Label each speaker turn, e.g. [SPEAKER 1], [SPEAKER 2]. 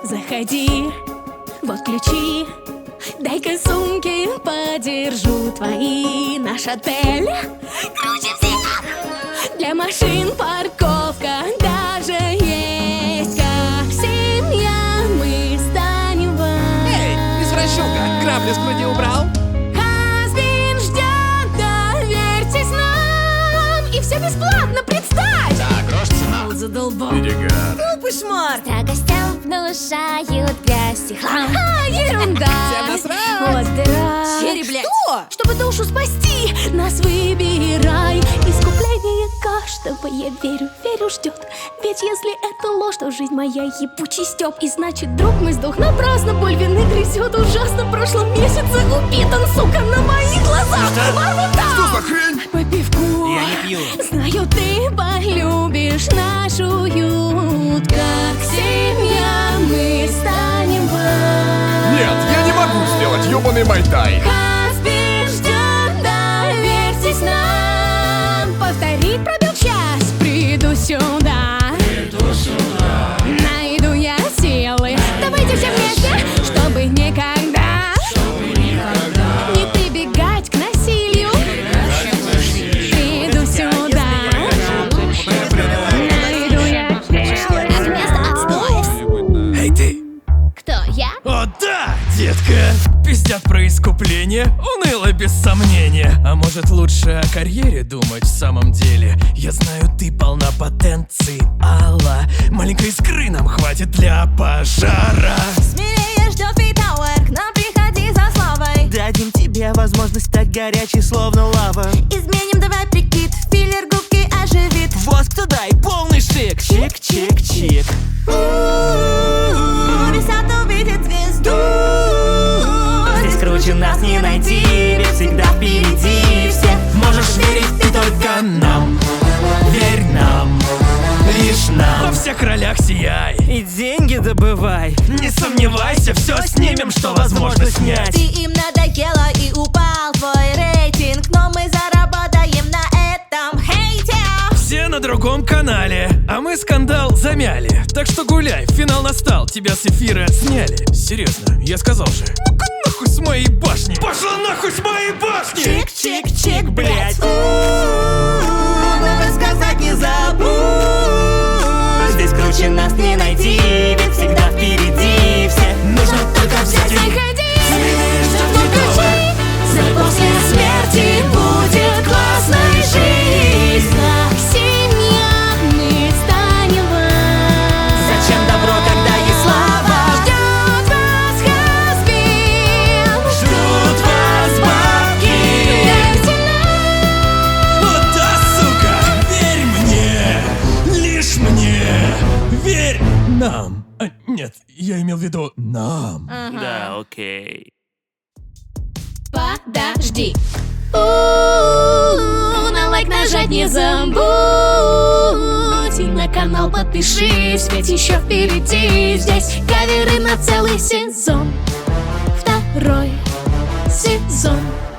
[SPEAKER 1] Заходи, вот ключи, дай-ка сумки подержу твои. Наш отель круче всех. Для машин парковка даже есть. Как семья мы станем вам.
[SPEAKER 2] Эй, извращуга, грабли с груди убрал?
[SPEAKER 1] Хазбин ждет, доверьтесь нам. И все бесплатно, представь.
[SPEAKER 2] Да, грош цена.
[SPEAKER 1] Задолбал.
[SPEAKER 3] Глупый шмар.
[SPEAKER 4] Гостям внушают грязь и хлам.
[SPEAKER 1] Ерунда.
[SPEAKER 2] Всем насрать.
[SPEAKER 1] Вот дыра.
[SPEAKER 3] Черри, блядь. Что?
[SPEAKER 1] Чтобы душу спасти, нас выбирай. Искупление каждого, я верю, верю, ждет. Ведь если это ложь, то жизнь моя ебучий стёб. И значит, друг мой сдох напрасно. Боль вины грызет ужасно. В прошлом месяце убит он, сука, на моих глазах.
[SPEAKER 5] Что за хрень?
[SPEAKER 1] По пивку.
[SPEAKER 2] Я не пью.
[SPEAKER 1] Знаю, ты полюбишь наш уют. Как семья мы станем вам.
[SPEAKER 5] Нет, я не могу сделать ёбаный майтай.
[SPEAKER 1] Хазбин ждет, доверьтесь нам. Повторить пробел час, приду сюда. Найду я силы. Давайте все вместе, чтобы никогда не прибегать к насилию. Приду сюда. Найду я силы.
[SPEAKER 4] Это место отстой.
[SPEAKER 6] Эй ты!
[SPEAKER 1] Кто, я?
[SPEAKER 6] О да, детка! Пиздят про искупление, уныло без сомнения. А может лучше о карьере думать в самом деле? Я знаю, ты полна потенциала. Маленькой искры нам хватит для пожара.
[SPEAKER 3] Смелее ждет Фитауэр, к нам приходи за славой.
[SPEAKER 7] Дадим тебе возможность стать горячей, словно лава.
[SPEAKER 3] Изменим, давай прикид, филлер губки оживит.
[SPEAKER 7] Воск туда и полный шик. Чик-чик-чик.
[SPEAKER 3] Висят, увидит звезду.
[SPEAKER 7] Здесь круче нас не найти, ведь всегда впереди все. Можешь верить ты только нам. Верь нам, лишь
[SPEAKER 6] Во
[SPEAKER 7] нам.
[SPEAKER 6] всех ролях сияй.
[SPEAKER 7] И деньги добывай.
[SPEAKER 6] Не сомневайся, все снимем, что возможно снять.
[SPEAKER 3] Ты им надоело и упал твой рейтинг. Но мы заработаем на этом хейте.
[SPEAKER 6] Все на другом канале, а мы скандал замяли. Так что гуляй, финал настал, тебя с эфира сняли. Серьезно, я сказал же. Ну-ка нахуй с моей башни. Пошла нахуй с моей башни.
[SPEAKER 7] Чик-чик-чик, блядь.
[SPEAKER 3] Надо сказать не забудь.
[SPEAKER 7] Здесь круче нас не найти, ведь всегда впереди все. Нужно только взять и...
[SPEAKER 1] Заходи,
[SPEAKER 7] Фитауэр.
[SPEAKER 1] после смерти будет классная жизнь. Как семья мы станем вам.
[SPEAKER 7] Зачем добро, когда есть слава?
[SPEAKER 1] Ждет вас Хазбин.
[SPEAKER 7] Ждут вас бабки.
[SPEAKER 1] Доверьте нам.
[SPEAKER 6] Вот да, сука, верь мне, лишь мне. Верь нам. Нет, я имел в виду нам.
[SPEAKER 7] Да, окей.
[SPEAKER 1] Подожди. На лайк нажать не забудь. И на канал подпишись, ведь еще впереди здесь каверы на целый сезон. Второй сезон.